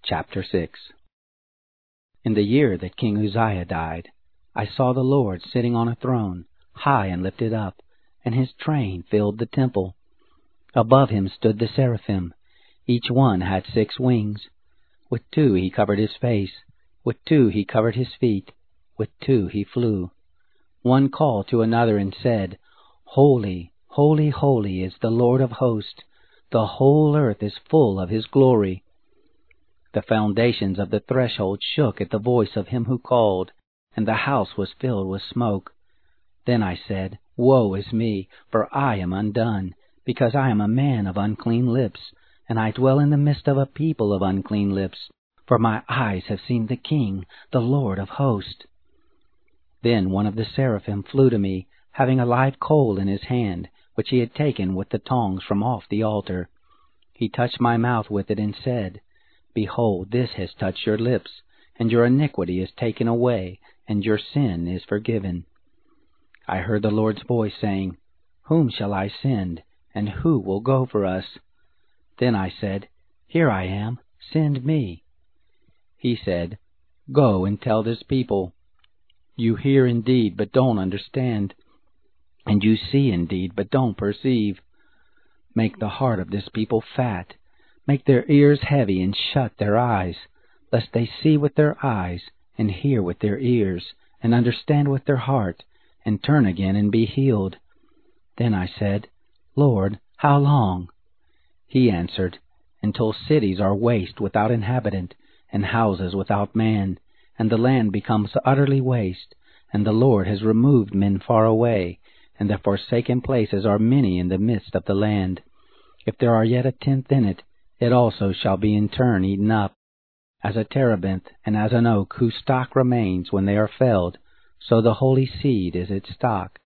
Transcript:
Chapter 6. In the year that King Uzziah died, I saw the Lord sitting on a throne, high and lifted up, and his train filled the temple. Above him stood the seraphim. Each one had 6 wings. With 2 he covered his face, with 2 he covered his feet, with 2 he flew. One called to another and said, Holy, holy, holy is the Lord of hosts. The whole earth is full of his glory. The foundations of the threshold shook at the voice of him who called, and the house was filled with smoke. Then I said, Woe is me, for I am undone, because I am a man of unclean lips, and I dwell in the midst of a people of unclean lips, for my eyes have seen the King, the Lord of hosts. Then one of the seraphim flew to me, having a live coal in his hand, which he had taken with the tongs from off the altar. He touched my mouth with it and said, Behold, this has touched your lips, and your iniquity is taken away, and your sin is forgiven. I heard the Lord's voice saying, Whom shall I send, and who will go for us? Then I said, Here I am, send me. He said, Go and tell this people. You hear indeed, but don't understand, and you see indeed, but don't perceive. Make the heart of this people fat. Make their ears heavy and shut their eyes, lest they see with their eyes, and hear with their ears, and understand with their heart, and turn again and be healed. Then I said, Lord, how long? He answered, Until cities are waste without inhabitant, and houses without man, and the land becomes utterly waste, and the Lord has removed men far away, and the forsaken places are many in the midst of the land. If there are yet 1/10 in it, it also shall be in turn eaten up. As a terebinth and as an oak whose stock remains when they are felled, so the holy seed is its stock.